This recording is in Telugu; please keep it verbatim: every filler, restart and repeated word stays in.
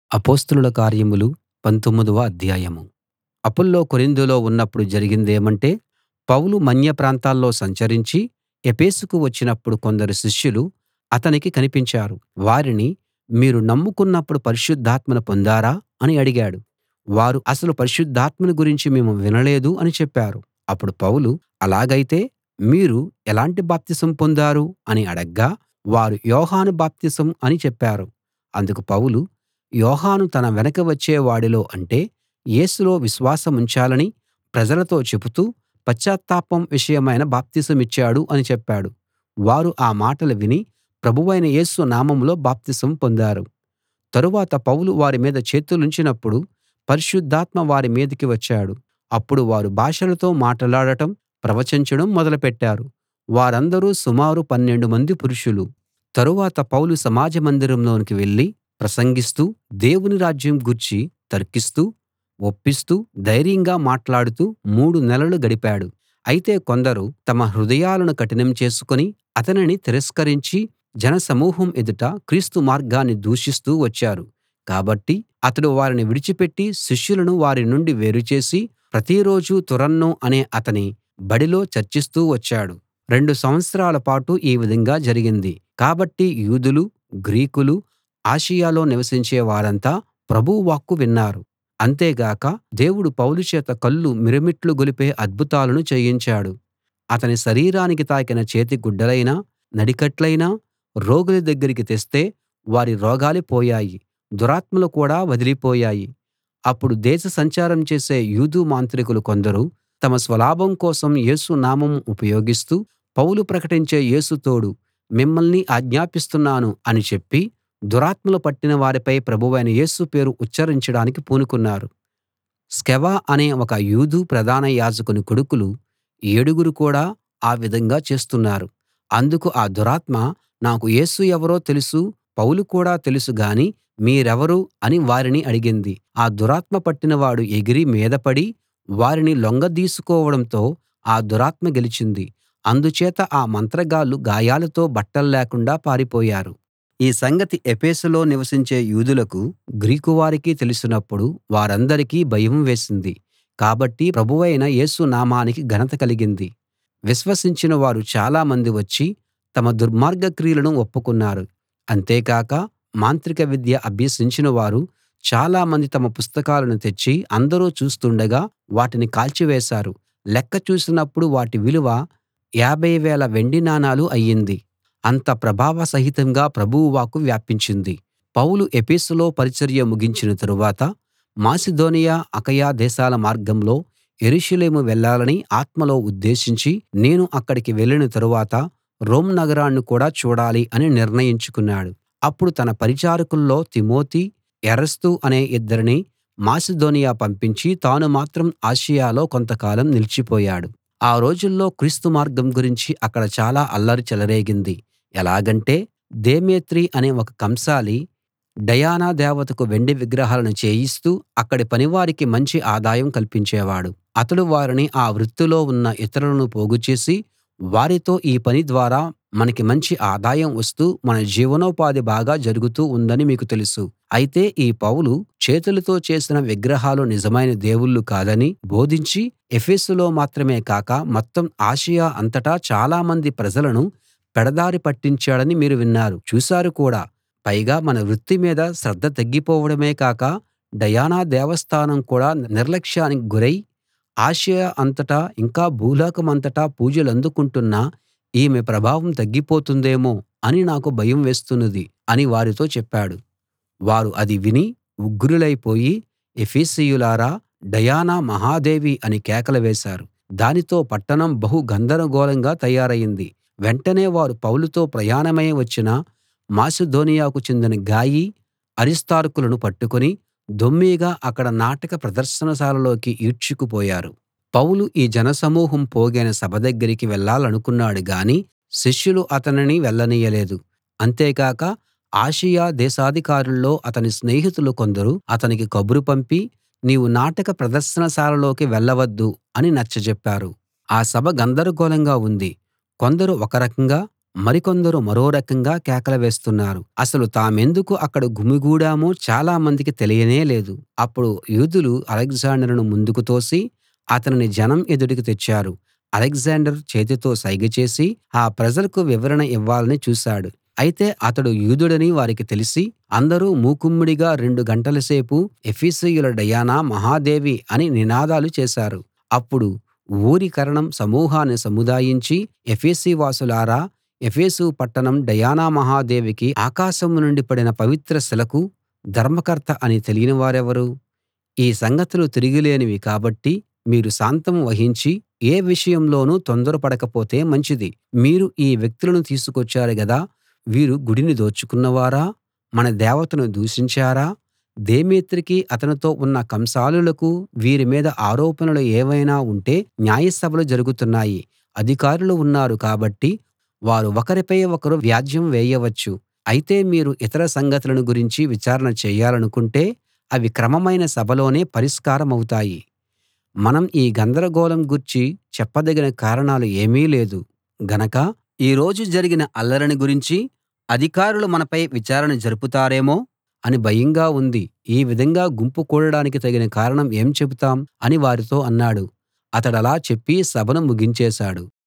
అపొస్తలుల కార్యములు పంతొమ్మిదవ అధ్యాయం. అపొల్లో కొరింథులో ఉన్నప్పుడు జరిగిందేమంటే, పౌలు మన్య ప్రాంతాల్లో సంచరించి ఎఫెసుకు వచ్చినప్పుడు కొందరు శిష్యులు అతనికి కనిపించారు. వారిని, మీరు నమ్ముకున్నప్పుడు పరిశుద్ధాత్మను పొందారా అని అడిగాడు. వారు, అసలు పరిశుద్ధాత్మను గురించి మేము వినలేదు అని చెప్పారు. అప్పుడు పౌలు, అలాగైతే మీరు ఎలాంటి బాప్తిసం పొందారు అని అడగ్గా, వారు యోహాను బాప్తిసం అని చెప్పారు. అందుకు పౌలు, యోహాను తన వెనక వచ్చే వాడిలో అంటే యేసులో విశ్వాసముంచాలని ప్రజలతో చెబుతూ పశ్చాత్తాపం విషయమైన బాప్తిసమిచ్చాడు అని చెప్పాడు. వారు ఆ మాటలు విని ప్రభువైన యేసు నామంలో బాప్తిసం పొందారు. తరువాత పౌలు వారి మీద చేతులుంచినప్పుడు పరిశుద్ధాత్మ వారి మీదికి వచ్చాడు. అప్పుడు వారు భాషలతో మాటలాడటం, ప్రవచించడం మొదలుపెట్టారు. వారందరూ సుమారు పన్నెండు మంది పురుషులు. తరువాత పౌలు సమాజ మందిరంలోకి వెళ్ళి ప్రసంగిస్తూ, దేవుని రాజ్యం గూర్చి తర్కిస్తూ, ఒప్పిస్తూ, ధైర్యంగా మాట్లాడుతూ మూడు నెలలు గడిపాడు. అయితే కొందరు తమ హృదయాలను కఠినం చేసుకుని అతనిని తిరస్కరించి జనసమూహం ఎదుట క్రీస్తు మార్గాన్ని దూషిస్తూ వచ్చారు. కాబట్టి అతడు వారిని విడిచిపెట్టి శిష్యులను వారి నుండి వేరుచేసి ప్రతిరోజూ తురన్ను అనే అతని బడిలో చర్చిస్తూ వచ్చాడు. రెండు సంవత్సరాల పాటు ఈ విధంగా జరిగింది. కాబట్టి యూదులు, గ్రీకులు, ఆసియలో నివసించే వారంతా ప్రభువు వాక్కు విన్నారు. అంతేగాక దేవుడు పౌలు చేత కళ్ళు మిరుమిట్లు గొలిపే అద్భుతాలను చేయించాడు. అతని శరీరానికి తాకిన చేతి గుడ్డలైనా, నడికట్లైనా రోగుల దగ్గరికి తెస్తే వారి రోగాలు పోయాయి, దురాత్మలు కూడా వదిలిపోయాయి. అప్పుడు దేశ సంచారం చేసే యూదు మాంత్రికులు కొందరు తమ స్వలాభం కోసం యేసు నామం ఉపయోగిస్తూ, పౌలు ప్రకటించే యేసు తోడు, మిమ్మల్ని ఆజ్ఞాపిస్తున్నాను అని చెప్పి దురాత్మలు పట్టిన వారిపై ప్రభువైన యేసు పేరు ఉచ్చరించడానికి పూనుకున్నారు. స్కెవ అనే ఒక యూదు ప్రధాన యాజకుని కొడుకులు ఏడుగురు కూడా ఆ విధంగా చేస్తున్నారు. అందుకు ఆ దురాత్మ, నాకు యేసు ఎవరో తెలుసు, పౌలు కూడా తెలుసు గాని మీరెవరు అని వారిని అడిగింది. ఆ దురాత్మ పట్టినవాడు ఎగిరి మీద పడి వారిని లొంగదీసుకోవడంతో ఆ దురాత్మ గెలిచింది. అందుచేత ఆ మంత్రగాళ్ళు గాయాలతో బట్టల్లేకుండా పారిపోయారు. ఈ సంగతి ఎఫెసులో నివసించే యూదులకు, గ్రీకు వారికి తెలిసినప్పుడు వారందరికీ భయం వేసింది. కాబట్టి ప్రభువైన యేసు నామానికి ఘనత కలిగింది. విశ్వసించిన వారు చాలామంది వచ్చి తమ దుర్మార్గ క్రియలను ఒప్పుకున్నారు. అంతేకాక మాంత్రిక విద్య అభ్యసించిన వారు చాలామంది తమ పుస్తకాలను తెచ్చి అందరూ చూస్తుండగా వాటిని కాల్చివేశారు. లెక్క చూసినప్పుడు వాటి విలువ యాభై వేల వెండి నాణాలు అయ్యింది. అంత ప్రభావ సహితంగా ప్రభువు వాక్కు వ్యాపించింది. పౌలు ఎఫెసులో పరిచర్య ముగించిన తరువాత మాసిదోనియ, అకయ దేశాల మార్గంలో యెరూషలేము వెళ్ళాలని ఆత్మలో ఉద్దేశించి, నేను అక్కడికి వెళ్ళిన తరువాత రోమ్ నగరాన్ని కూడా చూడాలి అని నిర్ణయించుకున్నాడు. అప్పుడు తన పరిచారకుల్లో తిమోతి, ఎరస్తు అనే ఇద్దరిని మాసిదోనియ పంపించి తాను మాత్రం ఆసియలో కొంతకాలం నిలిచిపోయాడు. ఆ రోజుల్లో క్రీస్తు మార్గం గురించి అక్కడ చాలా అల్లరి చెలరేగింది. ఎలాగంటే, దేమేత్రి అనే ఒక కంసాలి డయానా దేవతకు వెండి విగ్రహాలను చేయిస్తూ అక్కడి పనివారికి మంచి ఆదాయం కల్పించేవాడు. అతడు వారిని ఆ వృత్తిలో ఉన్న ఇతరులను పోగుచేసి, వారితో ఈ పని ద్వారా మనకి మంచి ఆదాయం వస్తూ మన జీవనోపాధి బాగా జరుగుతూ ఉందని మీకు తెలుసు. అయితే ఈ పౌలు చేతులతో చేసిన విగ్రహాలు నిజమైన దేవుళ్ళు కాదని బోధించి ఎఫెసులో మాత్రమే కాక మొత్తం ఆసియ అంతటా చాలామంది ప్రజలను పెడదారి పట్టించాడని మీరు విన్నారు, చూశారు కూడా. పైగా మన వృత్తి మీద శ్రద్ధ తగ్గిపోవడమే కాక డయానా దేవస్థానం కూడా నిర్లక్ష్యానికి గురై ఆసియ అంతటా ఇంకా భూలోకమంతటా పూజలందుకుంటున్న ఈమె ప్రభావం తగ్గిపోతుందేమో అని నాకు భయం వేస్తున్నది అని వారితో చెప్పాడు. వారు అది విని ఉగ్రులైపోయి, ఎఫెసీయులారా, డయానా మహాదేవి అని కేకలు వేశారు. దానితో పట్టణం బహు గందరగోళంగా తయారైంది. వెంటనే వారు పౌలుతో ప్రయాణమై వచ్చిన మాసిదోనియాకు చెందిన గాయి, అరిస్తార్కులను పట్టుకుని దొమ్మీగా అక్కడ నాటక ప్రదర్శనశాలలోకి ఈడ్చుకుపోయారు. పౌలు ఈ జనసమూహం పోగైన సభ దగ్గరికి వెళ్ళాలనుకున్నాడు గాని శిష్యులు అతనిని వెళ్ళనీయలేదు. అంతేకాక ఆసియ దేశాధికారుల్లో అతని స్నేహితులు కొందరు అతనికి కబురు పంపి, నీవు నాటక ప్రదర్శనశాలలోకి వెళ్ళవద్దు అని నచ్చజెప్పారు. ఆ సభ గందరగోళంగా ఉంది. కొందరు ఒక రకంగా, మరికొందరు మరో రకంగా కేకలు వేస్తున్నారు. అసలు తామెందుకు అక్కడ గుమిగూడామో చాలా మందికి తెలియనే లేదు. అప్పుడు యూదులు అలెగ్జాండరును ముందుకు తోసి అతనిని జనం ఎదుటికి తెచ్చారు. అలెగ్జాండర్ చేతితో సైగ చేసి ఆ ప్రజలకు వివరణ ఇవ్వాలని చూశాడు. అయితే అతడు యూదుడని వారికి తెలిసి అందరూ మూకుమ్మడిగా రెండు గంటల సేపు ఎఫెసీయుల డయానా మహాదేవి అని నినాదాలు చేశారు. అప్పుడు ఊరి కరణం సమూహాన్ని సముదాయించి, ఎఫెసు వాసులారా, ఎఫెసు పట్టణం డయానా మహాదేవికి ఆకాశం నుండి పడిన పవిత్ర శిలకు ధర్మకర్త అని తెలియని వారెవరు? ఈ సంగతులు తిరుగులేనివి కాబట్టి మీరు శాంతం వహించి ఏ విషయంలోనూ తొందరపడకపోతే మంచిది. మీరు ఈ వ్యక్తులను తీసుకొచ్చారు గదా, వీరు గుడిని దోచుకున్నవారా? మన దేవతను దూషించారా? దేమేత్రికీ అతనితో ఉన్న కంసాలులకు వీరి మీద ఆరోపణలు ఏవైనా ఉంటే న్యాయసభలు జరుగుతున్నాయి. అధికారులు ఉన్నారు కాబట్టి వారు ఒకరిపై ఒకరు వ్యాజ్యం వేయవచ్చు. అయితే మీరు ఇతర సంగతులను గురించి విచారణ చేయాలనుకుంటే అవి క్రమమైన సభలోనే పరిష్కారమవుతాయి. మనం ఈ గందరగోళం గూర్చి చెప్పదగిన కారణాలు ఏమీ లేదు గనక ఈ రోజు జరిగిన అల్లరిని గురించి అధికారులు మనపై విచారణ జరుపుతారేమో అని భయంగా ఉంది. ఈ విధంగా గుంపు కూడడానికి తగిన కారణం ఏం చెబుతాం అని వారితో అన్నాడు. అతడలా చెప్పి సభను ముగించేశాడు.